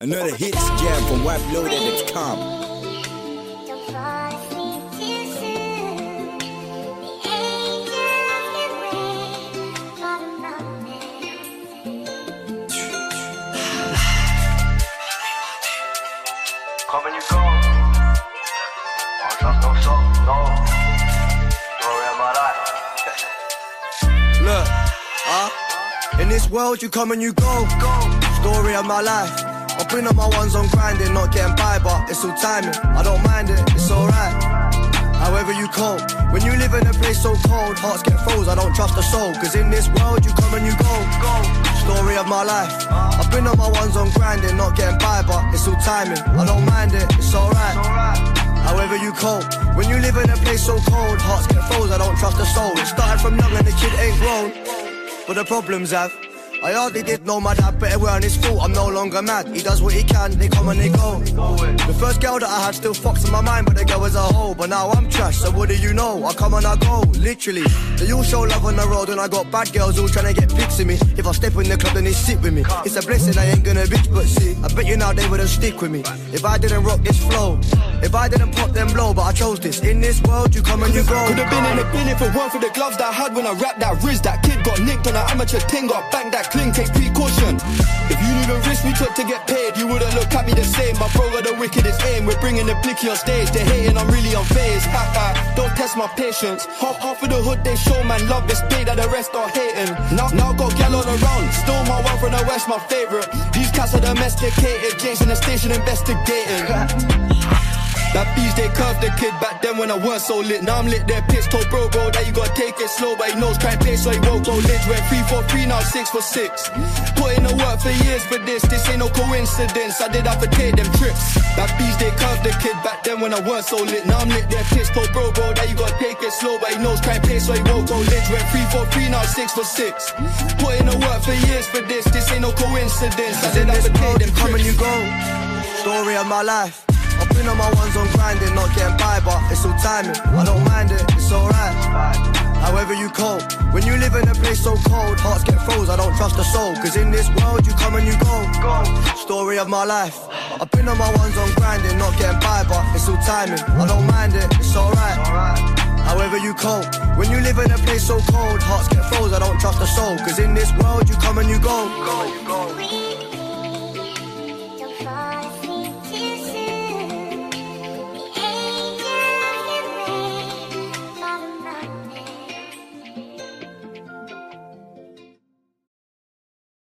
Another hits jam from WebLoaded.com. Come and you go. On trust no soul, no. Story of my life. Look, in this world you come and you go. Story of my life. I've been on my ones on grinding, not getting by, but it's all timing. I don't mind it, it's alright. However you cope, when you live in a place so cold, hearts get froze, I don't trust a soul. Cause in this world you come and you go. Story of my life. I've been on my ones on grinding, not getting by, but it's all timing. I don't mind it, it's alright. However you cope, when you live in a place so cold, hearts get froze, I don't trust a soul. It started from young and the kid ain't grown, but the problems have. I hardly did know my dad, but we're on his fault, I'm no longer mad. He does what he can, they come and they go. The first girl that I had still fucks in my mind, but the girl was a hoe. But now I'm trash, so what do you know? I come and I go, literally. They all show love on the road, and I got bad girls all trying to get pics of me. If I step in the club, then they sit with me. It's a blessing, I ain't gonna bitch, but see, I bet you now they wouldn't stick with me if I didn't rock this flow, if I didn't pop them blow. But I chose this. In this world, you come and you go. Could've been in the bin if it weren't for the gloves that I had when I rapped that Riz. That kid got nicked on an amateur ting, got banged that cling, take precaution. If you knew the risk we took to get paid, you wouldn't look at me the same. My bro got the wickedest aim, we're bringing the blicky on stage. They're hating, I'm really unfazed. Don't test my patience. Half of the hood they show man love, this bait that the rest are hating. Now got gal all around, still my one from the west, my favourite. These cats are domesticated, James in the station investigating. That bees, they curved the kid back then when I weren't so lit. Now I'm lit, they're pissed. Told bro that you gotta take it slow, but he knows try and play so he won't go lit. Went 3-4-3, now 6-for-6. Put in the work for years for this ain't no coincidence. I did have to take them trips. That bees, they curved the kid back then when I weren't so lit. Now I'm lit, they're pissed. Told bro that you gotta take it slow, but he knows try and play so he won't go lit. Went 3-4-3, now 6-for-6. Put in the work for years for this ain't no coincidence. I did have to take them come and trips. you go. Story of my life. I've been on my ones on grinding, not getting by, but it's all timing. I don't mind it, it's alright. However you cope, when you live in a place so cold, hearts get froze, I don't trust a soul. Cause in this world you come and you go. Story of my life. I've been on my ones on grinding, not getting by, but it's all timing. I don't mind it, it's alright. However you cope, when you live in a place so cold, hearts get froze, I don't trust a soul. Cause in this world you come and you go.